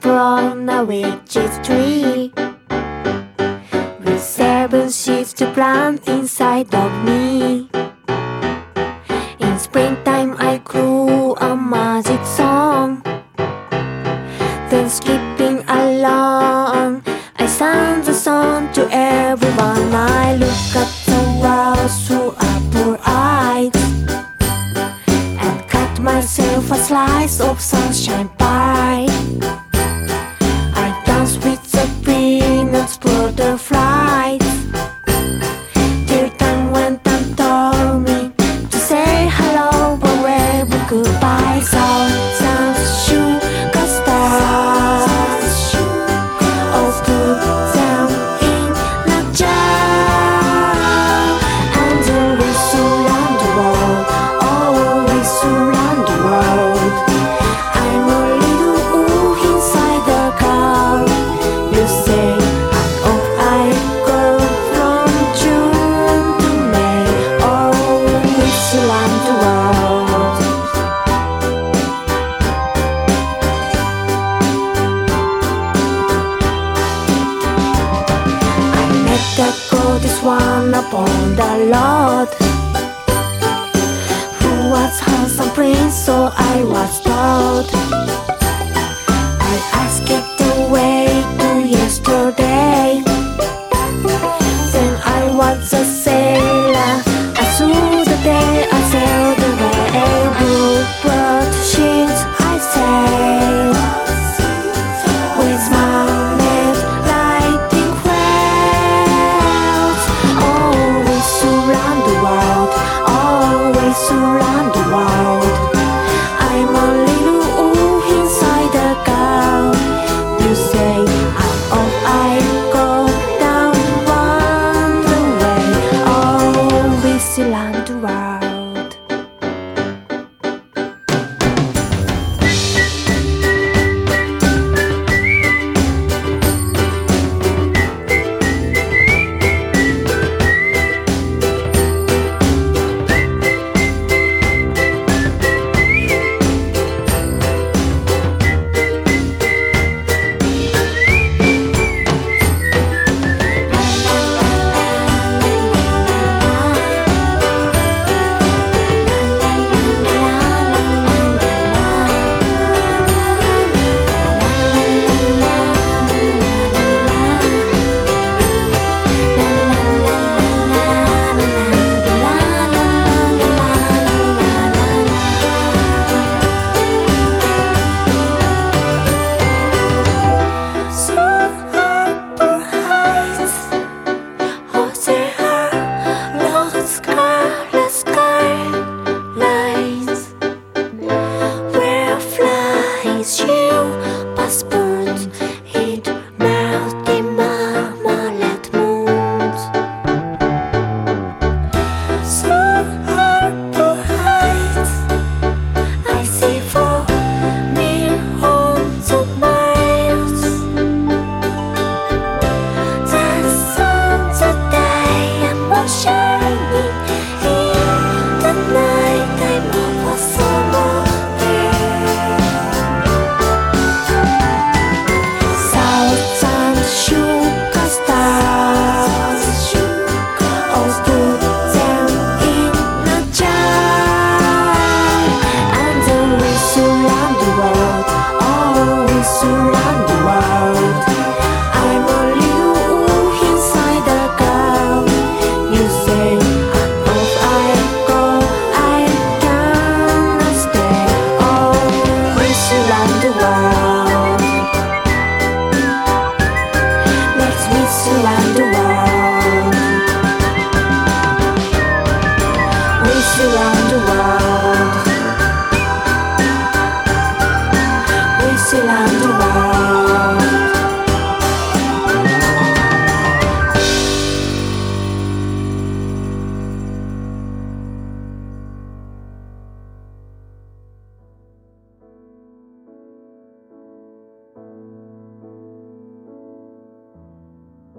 from a witch's tree, with 7 seeds to plant inside of me. In springtime I grew a magic song, then skipping along I sang the song to everyone. I look at the world through apple eyes and cut myself a slice of sunshine pie. I dance with the peanuts, butterflies, till time went and told me to say hello, forever, goodbye. Sounds sugar stars, oh, put them in a jar, and then we surround the world, oh, we surround the world. I'm a little ooh inside the car. You say oh, I go from June to May, oh, we surround the world. I met the goddess one upon the Lord, who was handsome prince, so I was told. I asked it the way to yesterday, then I was a sailor. I saw the day I sailed away. Bluebird sheets I sailed, with mounted lightning clouds. Oh, we surround the world, oh, we surround the world. I'm a little ooh inside the gown. You say oh, I go down one way, oh, we surround the world. Surround the world. I'm a little ooh inside the gown. You say oh, I go, I cannot stay. Oh, we surround the world. Let's we surround the world. We surround the world.